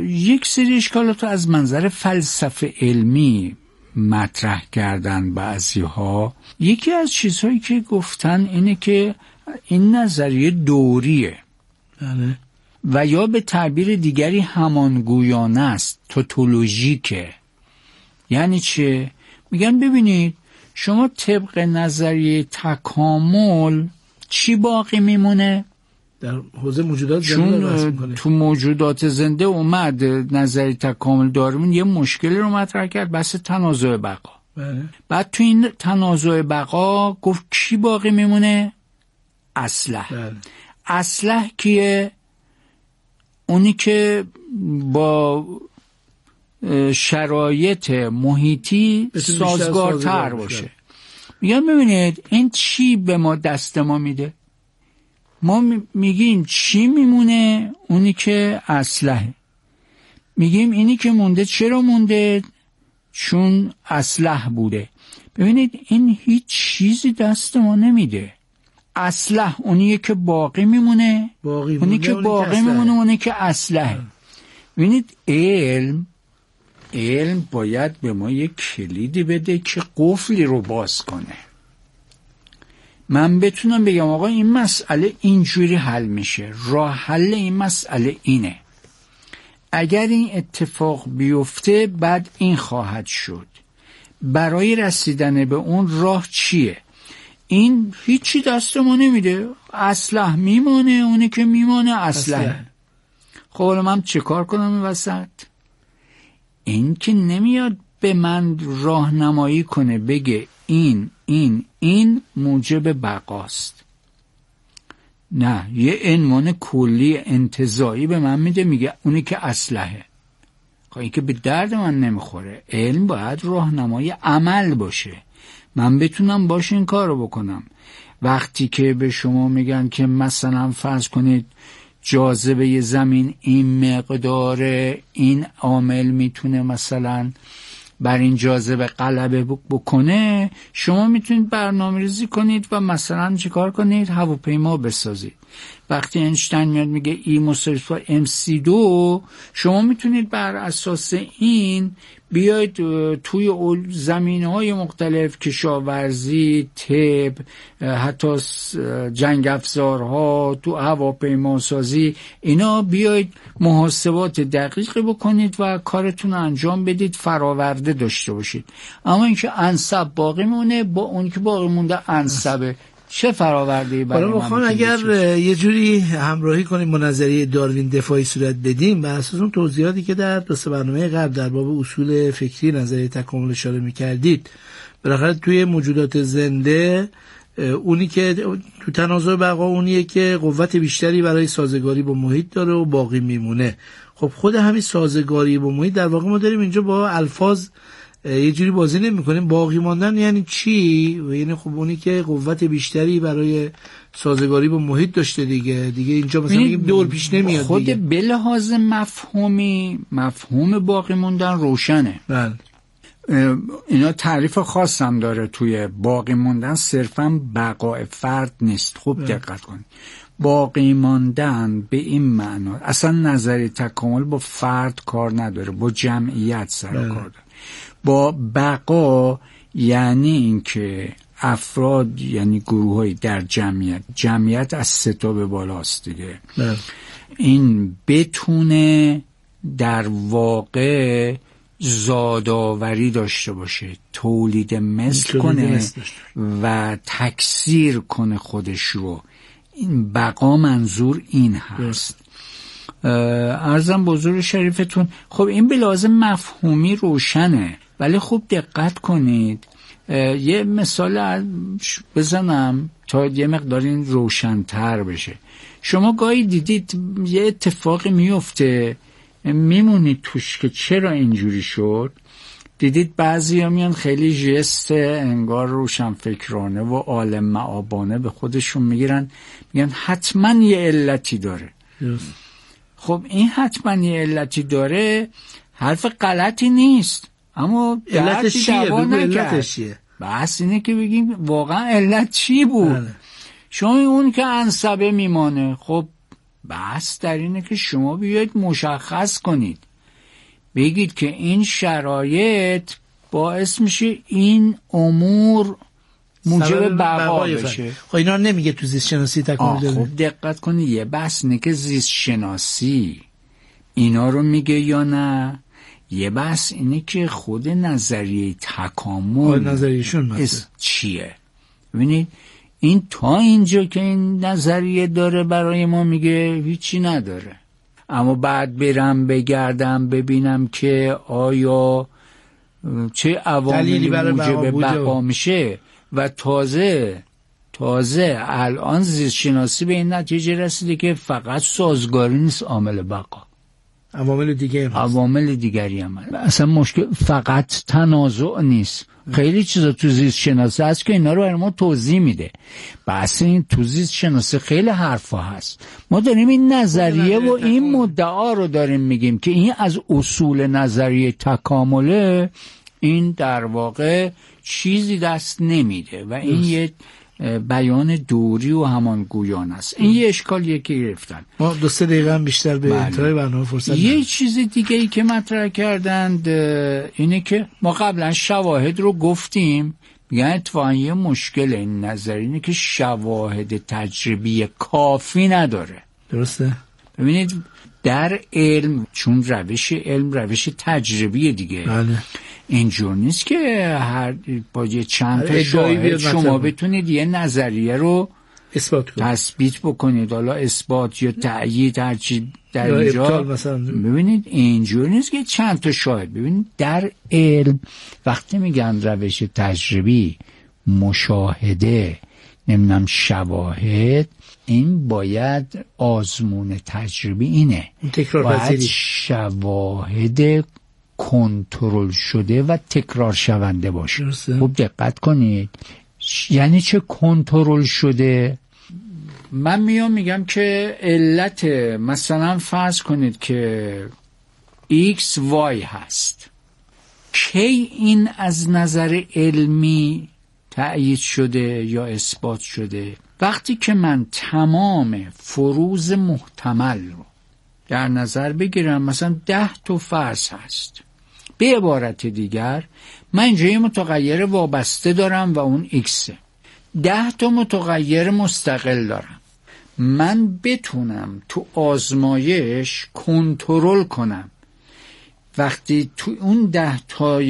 یک سری اشکالات رو از منظر فلسفه علمی مطرح کردن بعضی‌ها. یکی از چیزهایی که گفتن اینه که این نظریه دوریه و یا به تعبیر دیگری همانگویانه است، توتولوژیکه. یعنی چه؟ میگن ببینید شما طبق نظریه تکامل چی باقی میمونه؟ در حوزه موجودات زنده چون تو موجودات زنده اومد نظریه تکامل داروین یه مشکلی رو مطرح کرد، بحث تنازع بقا. بعد تو این تنازع بقا گفت کی باقی میمونه؟ اصلح. اصلح کیه؟ اونی که با شرایط محیطی سازگارتر باشه. میگم ببینید این چی به ما دست ما میده؟ ما میگیم چی میمونه؟ اونی که اصلحه. میگیم اینی که مونده چرا مونده؟ چون اصلح بوده. ببینید این هیچ چیزی دست ما نمیده. اصلح اونیه که باقی میمونه، اونی که باقی میمونه اونی که اصلحه. ببینید علم باید به ما یک کلیدی بده که قفلی رو باز کنه. من بتونم بگم آقا این مسئله اینجوری حل میشه، راه حل این مسئله اینه، اگر این اتفاق بیفته بعد این خواهد شد، برای رسیدن به اون راه چیه؟ این هیچی دست ما نمیده. اصلح میمونه، اونی که میمونه اصلح. خب حالا من چه کار کنم این وسط؟ این که نمیاد به من راهنمایی کنه بگه این موجب بقاست. نه، یه عنوان کلی انتزاعی به من میده، میگه اونی که اصلحه. خب این که به درد من نمیخوره. علم باید راهنمای عمل باشه، من بتونم باشه این کار رو بکنم. وقتی که به شما میگن که مثلا فرض کنید جاذبه زمین این مقداره، این عامل میتونه مثلا بر این جاذبه غلبه بکنه، شما میتونید برنامه‌ریزی کنید و مثلا چیکار کنید؟ هواپیما بسازید. وقتی اینشتین میاد میگه ای مساوی با MC2، شما میتونید بر اساس این بیاید توی زمینه‌های مختلف، کشاورزی، طب، حتی جنگ افزارها، تو هواپیما سازی، اینا بیاید محاسبات دقیقی بکنید و کارتون انجام بدید، فراورده داشته باشید. اما اینکه انسب باقی مونه، با اون که باقی مونده انسبه، چه فراورده‌ای برای من بخوام اگر یه جوری همراهی کنیم با نظریه داروین دفاعی صورت بدیم بر اساس اون توضیحاتی که در دو برنامه قبل در باب اصول فکری نظریه تکامل اشاره می‌کردید، بالاخره توی موجودات زنده اونی که تو تناسب بقا اونیه که قوت بیشتری برای سازگاری با محیط داره و باقی میمونه. خب خود همین سازگاری با محیط در واقع ما داریم اینجا با الفاظ یه جوری بازی نمی‌کنیم. باقی ماندن یعنی چی؟ یعنی خب اونی که قوت بیشتری برای سازگاری با محیط داشته دیگه اینجا مثلا میگیم دور پیش نمیاد. خود دیگه به لحاظ مفهومی مفهوم باقی موندن روشنه. بله. اینا تعریف خاص هم داره توی باقی موندن، صرفا بقای فرد نیست. خوب دقت کنید. باقی ماندن به این معنا اصلا نظریه تکامل با فرد کار نداره، با جمعیت سر کار داره. با بقا یعنی اینکه افراد، یعنی گروه‌های در جمعیت از 3 تا به بالاست دیگه، این بتونه در واقع زادآوری داشته باشه، تولید مثل کنه و تکثیر کنه خودش رو. این بقا منظور این هست. عرضم به حضور شریفتون، خب این به لازم مفهومی روشنه، ولی خوب دقت کنید. یه مثال بزنم تا یه مقدار این روشن‌تر بشه. شما گاهی دیدید یه اتفاقی میفته، میمونید توش که چرا اینجوری شد. دیدید بعضیا میان خیلی ژست انگار روشنفکرانه و عالم معابانه به خودشون میگیرن، میگن حتما یه علتی داره. خب این حتما یه علتی داره حرف غلطی نیست، اما علتش چیه؟ بس اینه که بگیم واقعا علت چی بود. شما اون که انسبه میمانه، خب بس در اینه که شما بیاید مشخص کنید بگید که این شرایط باعث میشه این امور موجب بقا بشه. خب اینا نمیگه تو زیست شناسی تکامل داره؟ خب دقت کنید، یه بحث اینه که زیست شناسی اینا رو میگه یا نه. یه بحث اینه که خود نظریه تکامل نظریهشون چیه. ببینید این تا اینجا که این نظریه داره برای ما میگه هیچی نداره، اما بعد برم بگردم ببینم که آیا چه عواملی موجب بقا میشه و تازه الان زیست شناسی به این نتیجه رسیده که فقط سازگاری نیست عامل بقا، عوامل دیگری هم هست. اصلا مشکل فقط تنازع نیست، خیلی چیزا تو زیست شناسی هست که اینا رو برای ما توضیح میده. بس این تو زیست شناسی خیلی حرفا هست. ما داریم این نظریه و این مدعا رو داریم میگیم که این از اصول نظریه تکامله، این در واقع چیزی دست نمیده و این یه بیان دوری و همانگویان است. این یه اشکالیه که گرفتن. ما 2-3 دقیقه هم بیشتر به انتهای برنامه فرصت یه چیز دیگه ای که مطرح کردند اینه که ما قبلا شواهد رو گفتیم، میگن اتفاقا یه مشکل این نظر اینه که شواهد تجربی کافی نداره. درسته؟ ببینید در علم، چون روش تجربی دیگه، بله. اینجور نیست که هر با یه چند تا شاهد شما بتونید یه نظریه رو تثبیت بکنید، حالا اثبات یا تأیید هر چی در اینجا. ببینید اینجور نیست که چند تا شاهد. ببینید در علم وقتی میگن روش تجربی، مشاهده، نمیدونم شواهد، این باید آزمون تجربی اینه، باید شواهد کنترل شده و تکرار شونده باشه. خب دقت کنید، یعنی چه کنترل شده؟ من میگم که علت، مثلا فرض کنید که x y هست، کی این از نظر علمی تأیید شده یا اثبات شده؟ وقتی که من تمام فروض محتمل رو در نظر بگیرم، مثلا 10 تا فرض هست. به عبارت دیگر من اینجا یه متغیر وابسته دارم و اون x، 10 تا متغیر مستقل دارم. من بتونم تو آزمایش کنترل کنم وقتی تو اون 10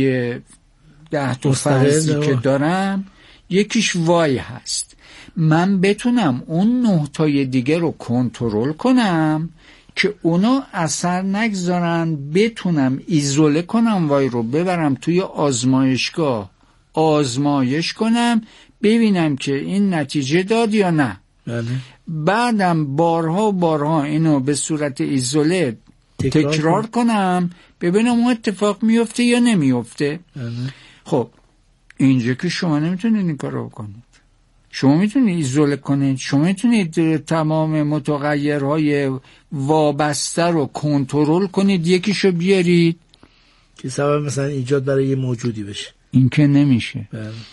تا فرضی که دارم یکیش y هست، من بتونم اون 9 تای دیگه رو کنترل کنم که اونا اثر نگذارن، بتونم ایزوله کنم وای رو، ببرم توی آزمایشگاه آزمایش کنم ببینم که این نتیجه داد یا نه. بله. بعدم بارها اینو به صورت ایزوله تکرار کنم ببینم اون اتفاق میفته یا نمیفته. بله. خب اینجا که شما نمیتونید این کار رو بکنید، شما میتونید ایزوله کنید، شما میتونید تمام متغیرهای وابسته رو کنترل کنید، یکیشو بیارید که سبب مثلا ایجاد برای یه موجودی بشه. این که نمیشه.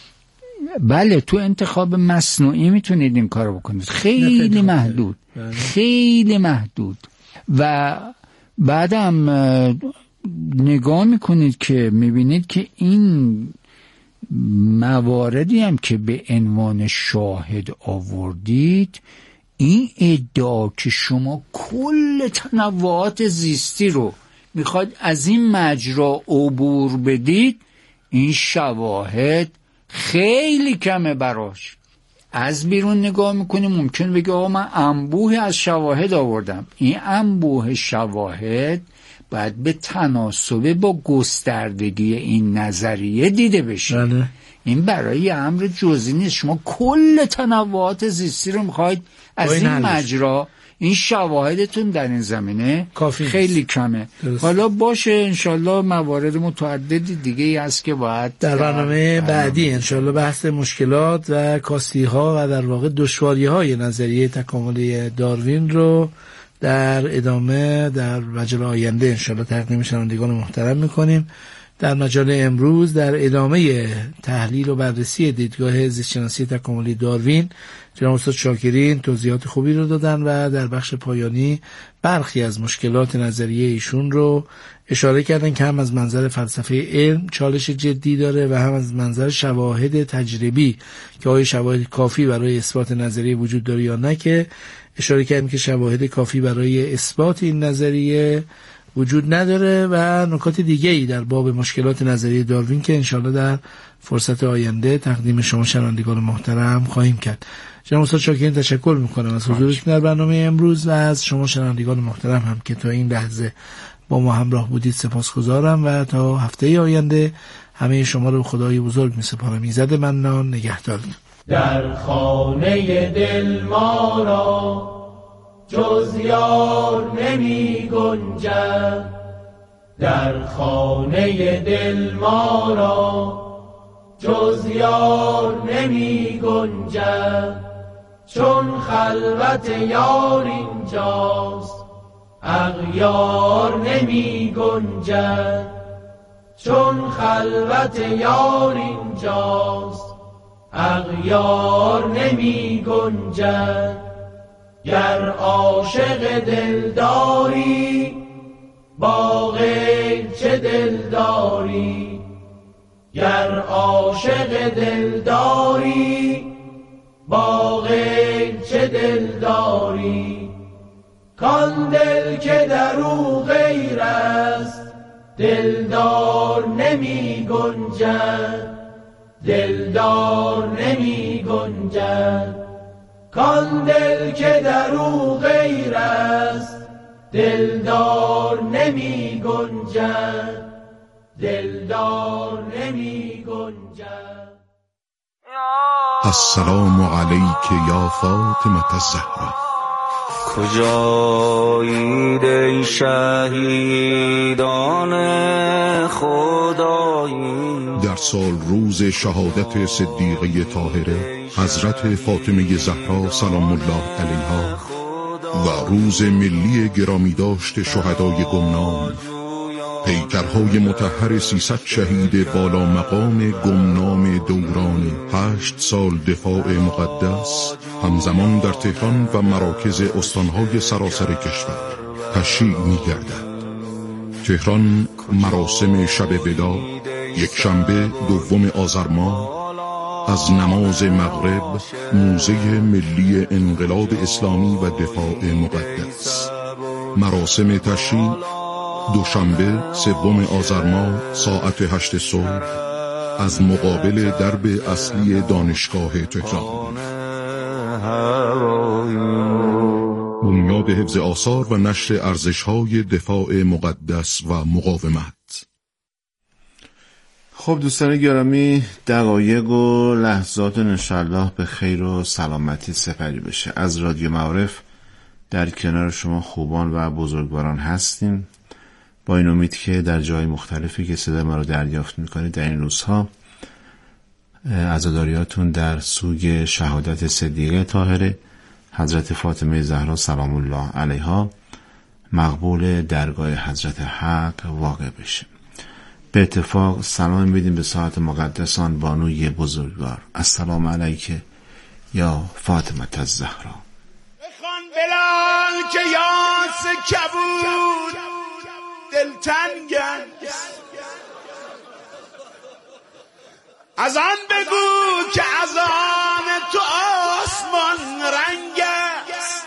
بله تو انتخاب مصنوعی میتونید این کارو بکنید، خیلی محدود. خیلی محدود. و بعدم نگاه میکنید که میبینید که این مواردی هم که به عنوان شاهد آوردید، این ادعا که شما کل تنوعات زیستی رو میخواید از این مجرا عبور بدید، این شواهد خیلی کمه براش. از بیرون نگاه میکنیم ممکن بگه آقا من انبوه از شواهد آوردم. این انبوه شواهد باید به تناسب با گستردگی این نظریه دیده بشه. بله. این برای امر جزئی نیست. شما کل تنوعات زیستی رو میخواید از این مجرا، این شواهدتون در این زمینه خیلی کمه. حالا باشه انشالله موارد متعددی دیگه هست که باید در برنامه بعدی انشالله بحث مشکلات و کاستی ها و در واقع دشواری های نظریه تکامل داروین رو در ادامه در مجال آینده انشالله تقدیم شنوندگان محترم میکنیم. در مجال امروز در ادامه تحلیل و بررسی دیدگاه زیستشناسی تکاملی داروین، جناب استاد شاکرین توضیحات خوبی رو دادن و در بخش پایانی برخی از مشکلات نظریه ایشون رو اشاره کردن که هم از منظر فلسفه علم چالش جدی داره و هم از منظر شواهد تجربی که آیا شواهد کافی برای اثبات نظریه وجود داره یا نه، که اشاره کردن که شواهد کافی برای اثبات این نظریه وجود نداره و نکات دیگه‌ای در باب مشکلات نظریه داروین که انشالله در فرصت آینده تقدیم شما شنوندگان محترم خواهیم کرد. جناب استاد شاکرین تشکر میکنم از حضورتون در برنامه امروز و از شما شنوندگان محترم هم که تا این لحظه با ما همراه بودید سپاسگزارم و تا هفته آینده همه شما رو خدای بزرگ میسپارم. ایزد منان نگهدارتون. در خانه دل ما را جز یار نمی گنجد، در خانه دل ما را جز یار نمی گنجد، چون خلوت یار اینجاست اغیار نمی گنجد، چون خلوت یار اینجاست اغیار نمی گنجد. گر عاشق دلداری با غیر چه دلداری، گر عاشق دلداری با غیر چه دلداری، کان دل که در او غیر است دلدار نمی گنجد، دلدار نمی گنجد، کان دل که در او غیر است دلدار نمی گنجد، دلدار نمی گنجد. السلام علیک یا فاطمه الزهرا، کجایید ای شهیدان خدایی. در سال روز شهادت صدیقه طاهره حضرت فاطمه زهرا سلام الله علیها و روز ملی گرامی داشت شهدای گمنام، پیکرهای مطهر 300 شهید بالا مقام گمنام دوران 8 سال دفاع مقدس همزمان در تهران و مراکز استانهای سراسر کشور تشییع می‌گردد. تهران مراسم شب وداع یکشنبه 2 آذر ماه از نماز مغرب موزه ملی انقلاب اسلامی و دفاع مقدس. مراسم تشییع دوشنبه 3 آذر ماه ساعت 8 صبح از مقابل درب اصلی دانشگاه تهران. بنیاد حفظ آثار و نشر ارزش‌های دفاع مقدس و مقاومت. خب دوستان گرامی، دقایق و لحظات انشالله به خیر و سلامتی سپری بشه. از رادیو معارف در کنار شما خوبان و بزرگواران هستیم، با این امید که در جای مختلفی که صدای ما رو دریافت میکنید در این روزها عزاداریاتون در سوگ شهادت صدیقه طاهره حضرت فاطمه زهرا سلام الله علیها مقبول درگاه حضرت حق واقع بشه. به اتفاق سلام میدیم به ساعت مقدسان بانوی بزرگوار. السلام علیک یا فاطمه الزهرا. بخوان بلال که یاس کبود دلتنگم، از آن بگو که از آن تو آسمان رنگ است،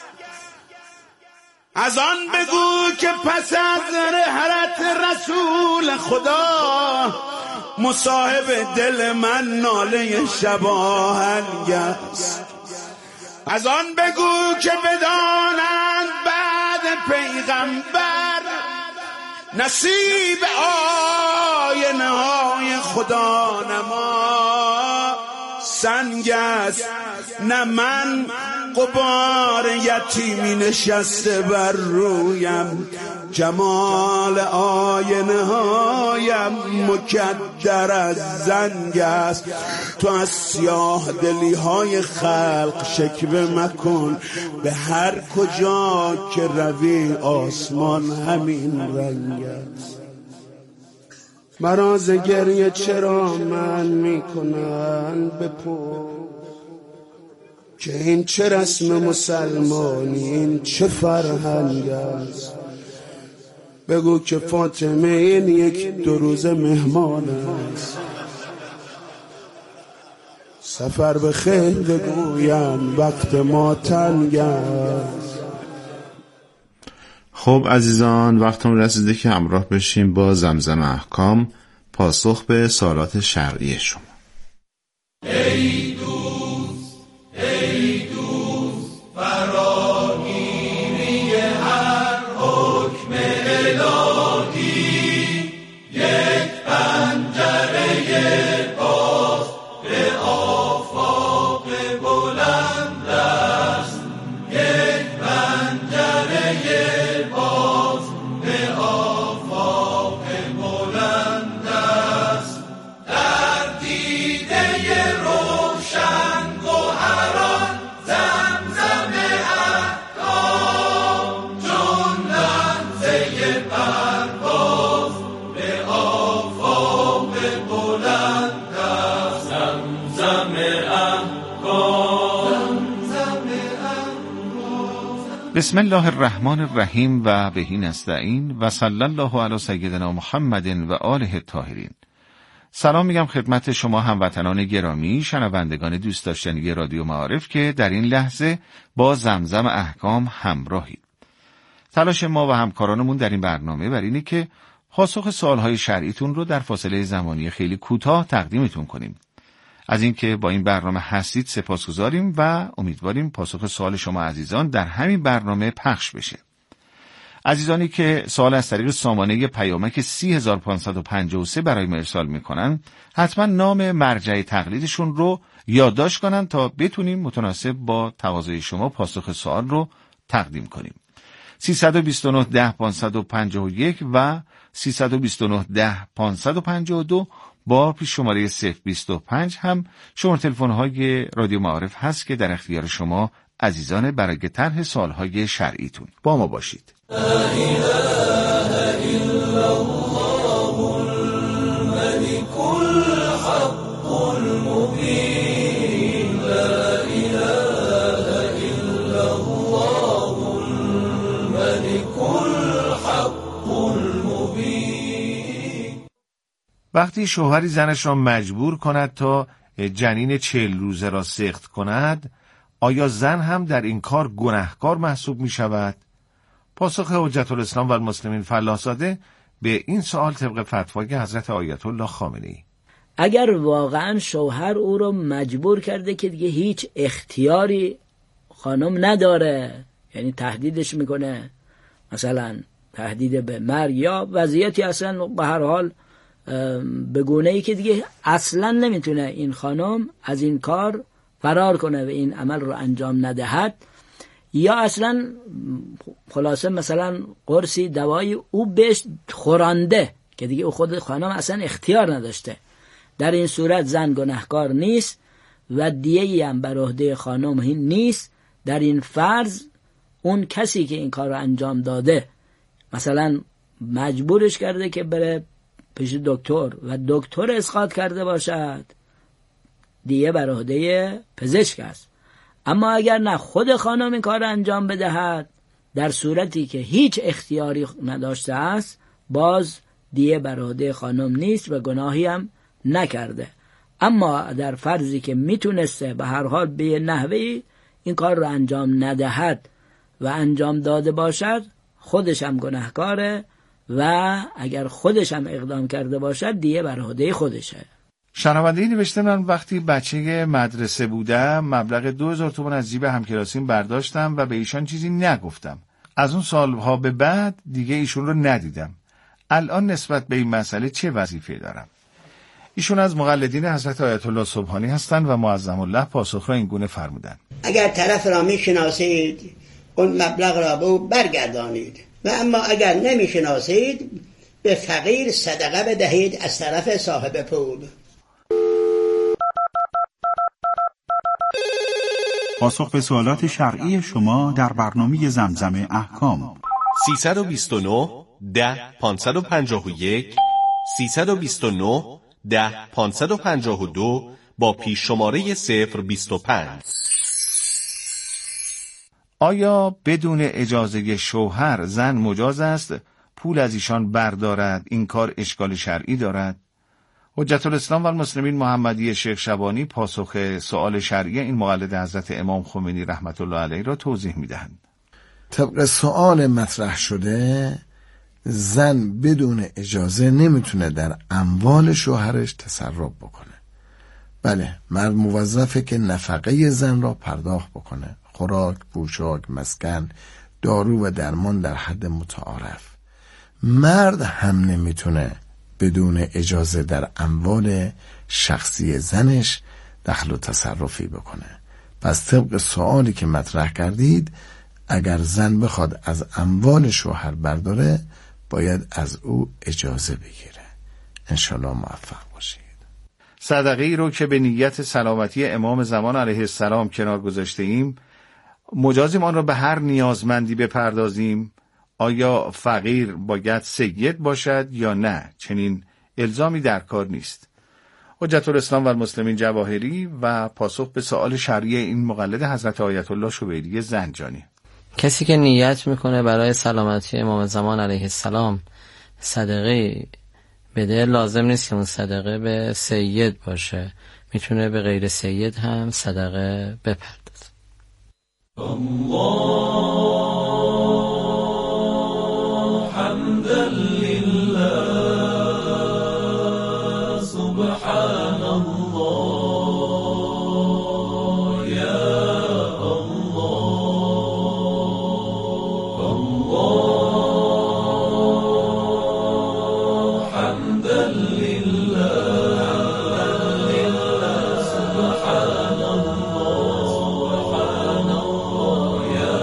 از آن بگو که پس از رحلت رسول خدا مصاحب دل من ناله شباهنگ است، از آن بگو که بدانند بعد پیغمبر نصیب آینه های خدا نما سنگ است، نه من غبار یتیمی نشسته بر رویم، جمال آینه هایم مکدر از زنگ است. تو از سیاه دلی های خلق شکوه مکن، به هر کجا که روی آسمان همین رنگ است. مراز گریه چرا من میکنن بپرس که این چه رسم مسلمانی، این چه فرهنگ است. بگو که فاطمه این یک دو روز مهمان است. سفر به خیر بگویم وقت ما تنگ است. خب عزیزان، وقتمون رسیده که همراه بشیم با زمزم احکام، پاسخ به سوالات شرعی شما. ای دوست فراگیری هر حکم الهی، یک پنجره باز به آفاق بلند است، یک پنجره باز به آفاق بلند است. در دیده روشن گوهران زمزم احکام، چون لحظه پرواز به آفاق بلند است. زمزم احکام. بسم الله الرحمن الرحیم و بهی نستعین و صلی الله علی سیدنا محمد و آله الطاهرین. سلام میگم خدمت شما هموطنان گرامی، شنوندگان دوست داشتنی رادیو معارف که در این لحظه با زمزم احکام همراهید. تلاش ما و همکارانمون در این برنامه بر اینه که پاسخ سوالهای شرعیتون رو در فاصله زمانی خیلی کوتاه تقدیمتون کنیم. از اینکه با این برنامه هستید سپاسگزاریم و امیدواریم پاسخ سوال شما عزیزان در همین برنامه پخش بشه. عزیزانی که سوال از طریق سامانه پیامک 30553 برای ما ارسال میکنن، حتما نام مرجع تقلیدشون رو یادداشت کنن تا بتونیم متناسب با تقاضای شما پاسخ سوال رو تقدیم کنیم. 329 10 551 و 329 10 552 با پیش شماره 025 هم شماره تلفن‌های رادیو معارف هست که در اختیار شما عزیزان برای طرح سوال‌های شرعیتون. با ما باشید. لا إله إلا الله الملك الحق المبين. لا إله إلا الله الملك الحق المبين. وقتی شوهری زنش را مجبور کند تا جنین 40 روزه را سقط کند، آیا زن هم در این کار گناهکار محسوب می شود؟ پاسخ حجت الاسلام و المسلمین فلاح‌زاده به این سوال طبق فتوای حضرت آیت الله خامنه‌ای: اگر واقعا شوهر او رو مجبور کرده که دیگه هیچ اختیاری خانم نداره، یعنی تهدیدش میکنه، مثلا تهدید به مرگ یا وضعیتی اصلا به هر حال به گونه‌ای که دیگه اصلا نمیتونه این خانم از این کار فرار کنه و این عمل رو انجام ندهد، یا اصلا خلاصه مثلا قرصی دوایی او بهش خورانده که دیگه او خود خانم اصلا اختیار نداشته، در این صورت زن گناهکار نیست و دیه‌ای هم بر عهده خانم نیست. در این فرض اون کسی که این کار رو انجام داده، مثلا مجبورش کرده که بره پیش دکتر و دکتر اسقاط کرده باشد، دیگه بر عهده پزشک است. اما اگر نه خود خانم این کار رو انجام بدهد، در صورتی که هیچ اختیاری نداشته است، باز دیگه بر عهده خانم نیست و گناهی هم نکرده. اما در فرضی که میتونسته به هر حال به نحوی این کار رو انجام ندهد و انجام داده باشد، خودش هم گناهکاره و اگر خودش هم اقدام کرده باشد دیگه بر عهده خودشه. شنونده‌ای نوشته: من وقتی بچه مدرسه بودم مبلغ 2000 تومان از جیب همکلاسیم برداشتم و به ایشان چیزی نگفتم. از اون سالها به بعد دیگه ایشون رو ندیدم. الان نسبت به این مسئله چه وظیفه‌ای دارم؟ ایشون از مقلدین حضرت آیت الله سبحانی هستند و معظم الله پاسخ را این گونه فرمودند: اگر طرف را میشناسید اون مبلغ را به او برگردانید و اما اگر نمیشناسید به فقیر صدقه بدهید از طرف صاحب پول. پاسخ به سوالات شرعی شما در برنامه زمزم احکام. 329 10 551 329 10 552 با پیش شماره 025. آیا بدون اجازه شوهر زن مجاز است پول از ایشان بردارد این کار اشکال شرعی دارد؟ حجت الاسلام و المسلمین محمدی شیخ شبانی پاسخ سؤال شرعی این مقلد حضرت امام خمینی رحمت الله علیه را توضیح می‌دهند. طبق سؤال مطرح شده، زن بدون اجازه نمیتونه در اموال شوهرش تصرف بکنه. بله، مرد موظفه که نفقه زن را پرداخت بکنه: خوراک، پوشاک، مسکن، دارو و درمان در حد متعارف. مرد هم نمیتونه بدون اجازه در اموال شخصی زنش دخل و تصرفی بکنه. پس طبق سوالی که مطرح کردید، اگر زن بخواد از اموال شوهر برداره، باید از او اجازه بگیره. انشالله موفق باشید. صدقه ای رو که به نیت سلامتی امام زمان علیه السلام کنار گذاشته ایم، مجازیم آن را به هر نیازمندی بپردازیم؟ آیا فقیر باید سید باشد یا نه؟ چنین الزامی در کار نیست. حجت الاسلام و المسلمین جواهری و پاسخ به سؤال شرعی این مقلد حضرت آیت الله شبیری زنجانی: کسی که نیت میکنه برای سلامتی امام زمان علیه السلام صدقه بده، لازم نیست که اون صدقه به سید باشه، میتونه به غیر سید هم صدقه بپردازه. الله حمدا لله سبحان الله یا الله الله حمدا لله سبحان الله یا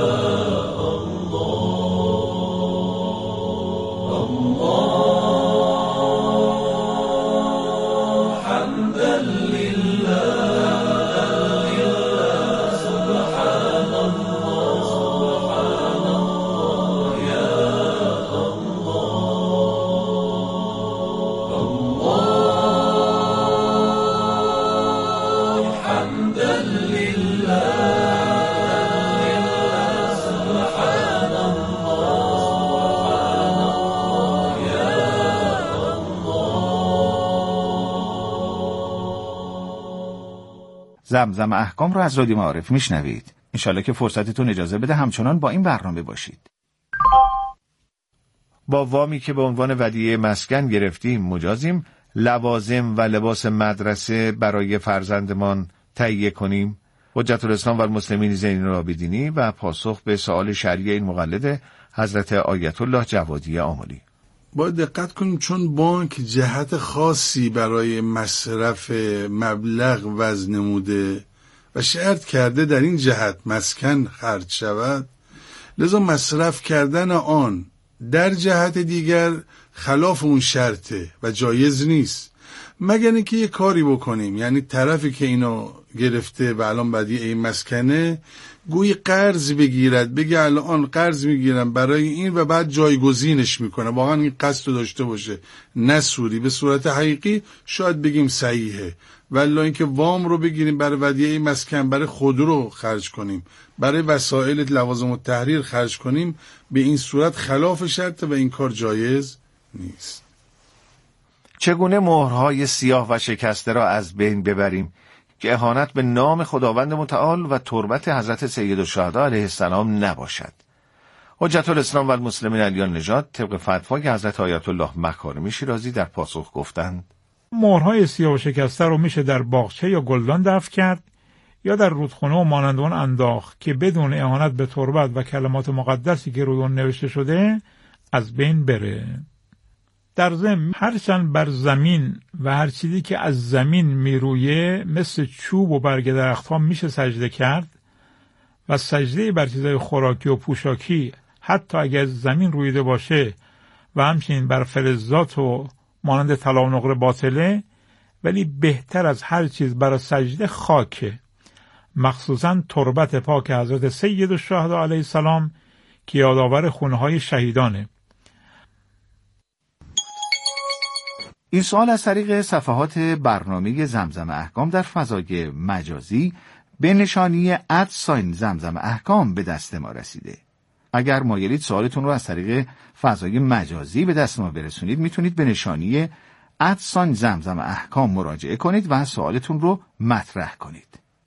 زمزم احکام رو از رادیو معارف میشنوید. انشالله که فرصتتون اجازه بده همچنان با این برنامه باشید. با وامی که به عنوان ودیعه مسکن گرفتیم، مجازیم لوازم و لباس مدرسه برای فرزندمان تهیه کنیم؟ حجت الاسلام و المسلمین زین العابدینی و پاسخ به سؤال شرعی این مقلد حضرت آیت الله جوادی آملی: باید دقت کنیم، چون بانک جهت خاصی برای مصرف مبلغ وضع نموده و شرط کرده در این جهت مسکن خرج شود، لذا مصرف کردن آن در جهت دیگر خلاف اون شرطه و جایز نیست، مگر اینکه یه کاری بکنیم، یعنی طرفی که اینو گرفته و الان بدیعه مسکنه گویی قرض بگیرد، بگه الان قرض میگیرم برای این و بعد جایگزینش میکنه، واقعا این قصد رو داشته باشه، نه سودی. به صورت حقیقی شاید بگیم صحیحه، ولی اینکه وام رو بگیریم برای ودیعه مسکن، برای خودرو خرج کنیم، برای وسایل لوازم التحریر خرج کنیم، به این صورت خلاف شرطه و این کار جایز نیست. چگونه مهرهای سیاه و شکسته را از بین ببریم که اهانت به نام خداوند متعال و تربت حضرت سیدالشهدا علیه السلام نباشد؟ حجت الاسلام و المسلمین علیان نژاد طبق فتوای حضرت آیت الله مکارمی شیرازی در پاسخ گفتند: مهرهای سیاه و شکسته رو میشه در باغچه یا گلدان دفن کرد یا در رودخانه و مانند آن انداخت که بدون اهانت به تربت و کلمات مقدسی که روی آن نوشته شده از بین بره. در ضمن هرچند بر زمین و هر چیزی که از زمین میرویه مثل چوب و برگ درختها میشه سجده کرد و سجده بر چیزهای خوراکی و پوشاکی حتی اگر زمین رویده باشه و همچنین بر فلزات و مانند طلا و نقره باطله، ولی بهتر از هر چیز برای سجده خاکه، مخصوصا تربت پاک حضرت سیدالشهدا علیه السلام که یادآور خونه‌های شهیدانه. این سوال از طریق صفحات برنامه زمزم احکام در فضای مجازی به نشانی @زمزم احکام به دست ما رسیده. اگر مایلید سوالتون رو از طریق فضای مجازی به دست ما برسونید، میتونید به نشانی @زمزم احکام مراجعه کنید و سوالتون رو مطرح کنید.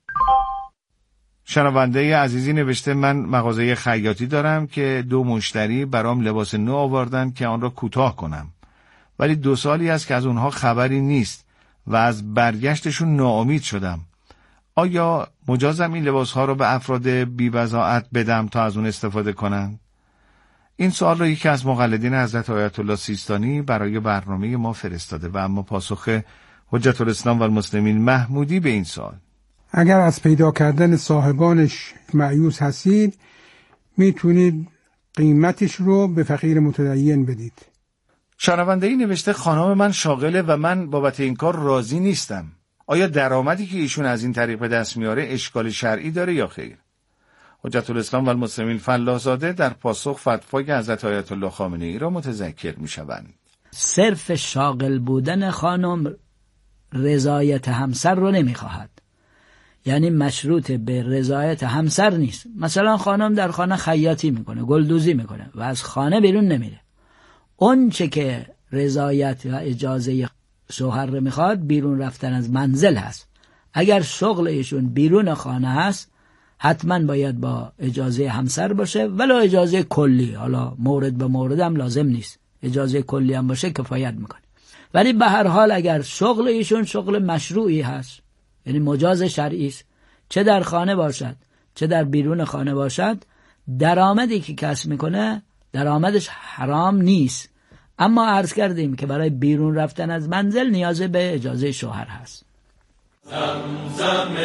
شنونده عزیزی نوشته من مغازه خیاطی دارم که 2 مشتری برام لباس نو آوردن که آن را کوتاه کنم، ولی 2 سالی است که از اونها خبری نیست و از برگشتشون ناامید شدم. آیا مجازم این لباسها را به افراد بی‌بضاعت بدم تا از اون استفاده کنن؟ این سوال را یکی از مقلدین حضرت آیت الله سیستانی برای برنامه ما فرستاده و اما پاسخ حجت الاسلام و المسلمین محمودی به این سوال: اگر از پیدا کردن صاحبانش مایوس هستید، میتونید قیمتش رو به فقیر متدین بدید. شنونده‌ای نوشته خانم من شاغله و من بابت این کار راضی نیستم. آیا درآمدی که ایشون از این طریق به دست میاره اشکال شرعی داره یا خیر؟ حجت الاسلام و المسلمین فلاح‌زاده در پاسخ فتوای حضرت آیت الله خامنه‌ای را متذکر میشوند. صرف شاغل بودن خانم رضایت همسر رو نمیخواهد، یعنی مشروط به رضایت همسر نیست. مثلا خانم در خانه خیاطی میکنه، گلدوزی میکنه و از خانه بیرون نمیره. اون چه که رضایت و اجازه شوهر رو میخواد بیرون رفتن از منزل هست. اگر شغل ایشون بیرون خانه هست حتما باید با اجازه همسر باشه، ولی اجازه کلی، حالا مورد به مورد هم لازم نیست، اجازه کلی هم باشه کفایت میکنه. ولی به هر حال اگر شغل ایشون شغل مشروعی هست، یعنی مجاز شرعی است، چه در خانه باشد چه در بیرون خانه باشد، درآمدی که کسب میکنه درآمدش حرام نیست. اما عرض کردیم که برای بیرون رفتن از منزل نیاز به اجازه شوهر هست. زمزم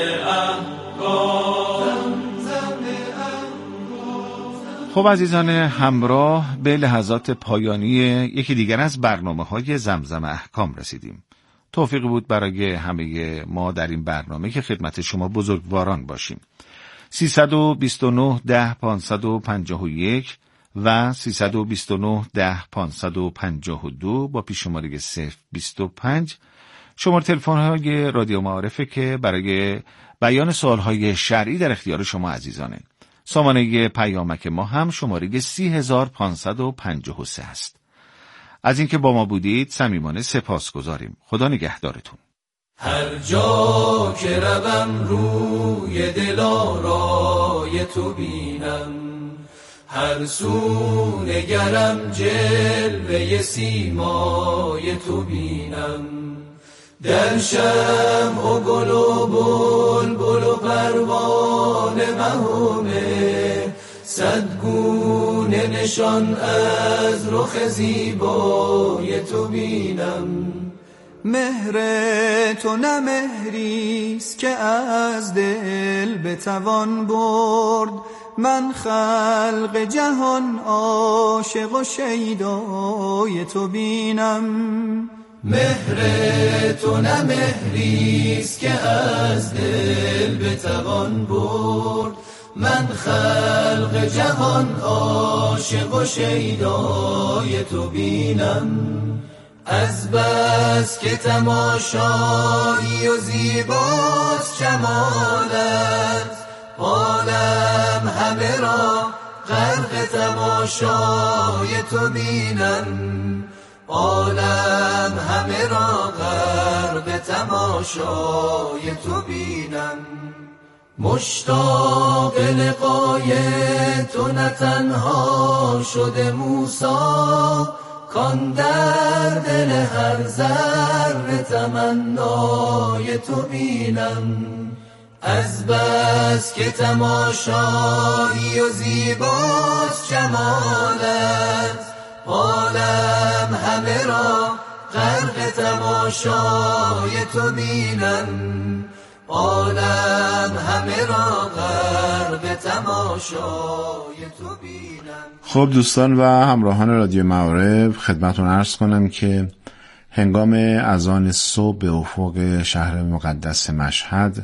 خب عزیزان همراه، به لحظات پایانی یکی دیگر از برنامه‌های زمزم احکام رسیدیم. توفیق بود برای همه ما در این برنامه که خدمت شما بزرگواران باشیم. 329 10 551 و 329 10 552 با پیش‌شماره 025 شماره تلفن‌های رادیو معارفه که برای بیان سوال‌های شرعی در اختیار شما عزیزانه. سامانه پیامک ما هم شماره 30553 است. از اینکه با ما بودید صمیمانه سپاسگزاریم. خدا نگهدارتون. هر جا که روم روی دلارای تو بینم، هر سو نگرم جلوه سیمای تو بینم. در شمع و گل و بلبل و پروانه مهمه، صد گونه نشان از رخ زیبای تو بینم. مهر تو نه مهریست که از دل بتوان برد، من خلق جهان عاشق و شیدای تو بینم. مهر تو نه مهریست که از دل بتوان برد، من خلق جهان عاشق و شیدای تو بینم. از بس که تماشایی و زیباست جمالت، عالم همه را غرق تماشای تو بینم. عالم همه را غرق تماشای تو بینم. مشتاق لقای تو نه تنها شده موسی، کان در دل هر ذره تمنای تو بینم. از بس که تماشایی و زیباست جمالت، عالم همه را غرق تماشای تو بینم. عالم همه را غرق تماشای تو بینم. خب دوستان و همراهان رادیو معارف، خدمتون عرض کنم که هنگام اذان صبح به افق شهر مقدس مشهد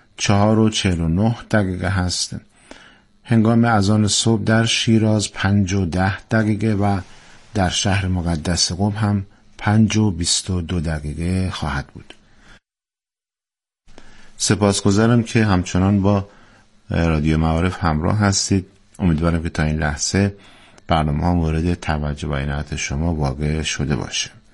4:49 هست. هنگام اذان صبح در شیراز 5:10 و در شهر مقدس قم هم 5:22 خواهد بود. سپاسگزارم که همچنان با رادیو معارف همراه هستید. امیدوارم که تا این لحظه برنامه ها مورد توجه و عنایت شما واقع شده باشه.